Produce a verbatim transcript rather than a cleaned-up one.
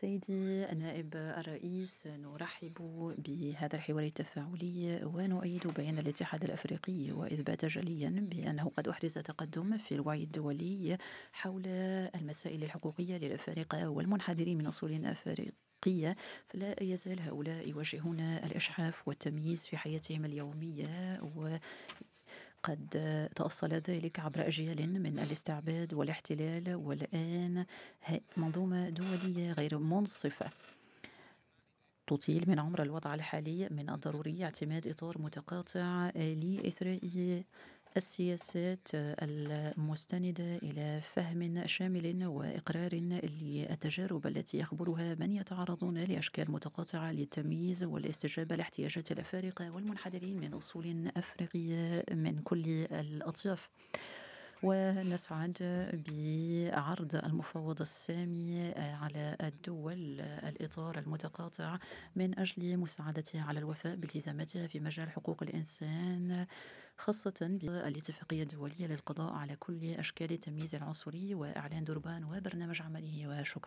سيدي النائب الرئيس، نرحب بهذا الحوار التفاعلي ونؤيد بيان الاتحاد الأفريقي وإثبات جليا بأنه قد أحدث تقدم في الوعي الدولي حول المسائل الحقوقية للأفارقة والمنحدرين من أصول أفريقية. فلا يزال هؤلاء يواجهون الإجحاف والتمييز في حياتهم اليومية، وقد تأصل ذلك عبر أجيال من الاستعباد والاحتلال، والآن منظومة دولية غير منصفة تطيل من عمر الوضع الحالي. من الضروري اعتماد إطار متقاطع لإثراء السياسات المستندة إلى فهم شامل وإقرار للتجارب التي يخبرها من يتعرضون لأشكال متقاطعة للتمييز والاستجابة لاحتياجات الأفارقة والمنحدرين من أصول أفريقية من كل الأطياف. ونسعد بعرض المفوض السامي على الدول الإطار المتقاطع من أجل مساعدتها على الوفاء بالتزاماتها في مجال حقوق الإنسان، خاصة بالاتفاقية الدولية للقضاء على كل أشكال التمييز العنصري وإعلان دوربان وبرنامج عمله. وشكرا.